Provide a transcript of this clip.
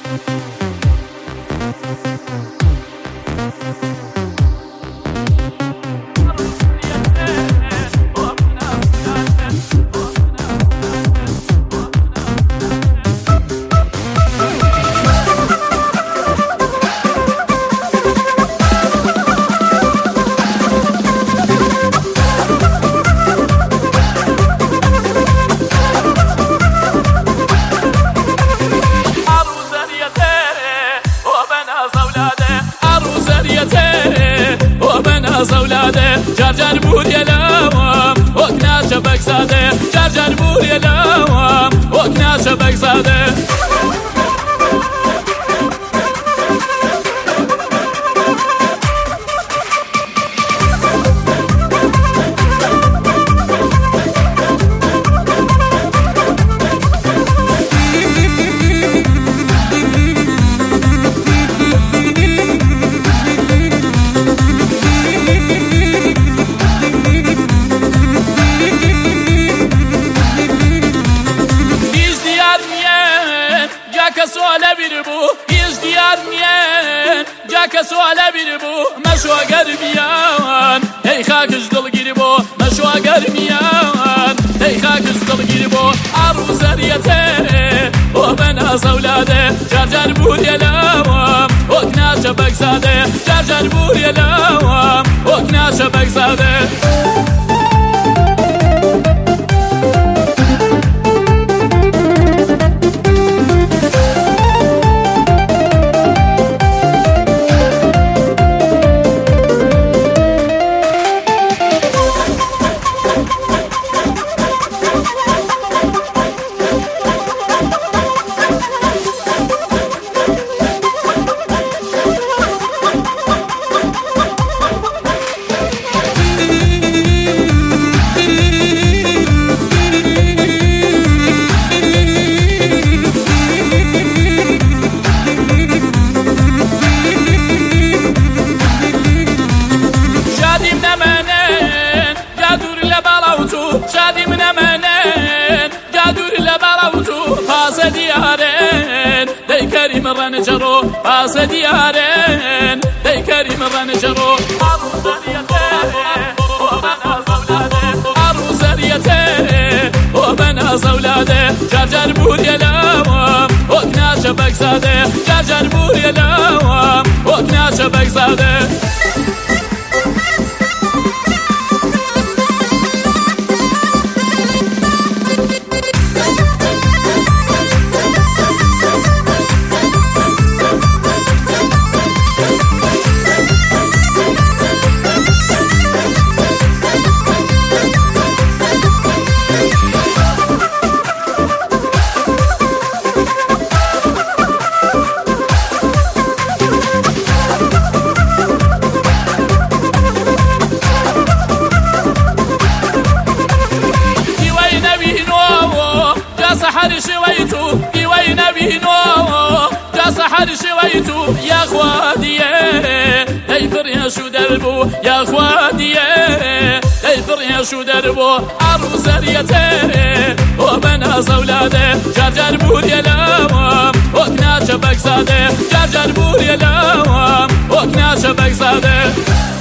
زولاده جرجر بوری لوام وکنا شبک زاده جرجر بوری لوام وکنا شبک زاده سؤال بیربو هیچ دیار نیان جاک سؤال بیربو مشوا گرمیان هی خاکش دل گیربو مشوا گرمیان هی خاکش دل گیربو عروسریته و بنا زولاده جرجر بوری لوام وکنا شبک زاده جرجر بوری لوام وکنا شبک زاده شادي من أمانين جادور لبروتو باس ديارين دي كريم الرنجرو باس ديارين دي كريم الرنجرو عروسريته وبنا زولاده جرجر بوري لوام وكنا شبك زاده جرجر بوري لوام وكنا شبك زاده سحر شويتو وين بينو جا سحر شويتو يا خواديه ديفر يا شو دربو يا خواديه ديفر يا شو دربو عروسريته وبنا زولاده جرجر بوري لوام وكنا شبك زاده جرجر بوري لوام وكنا شبك زاده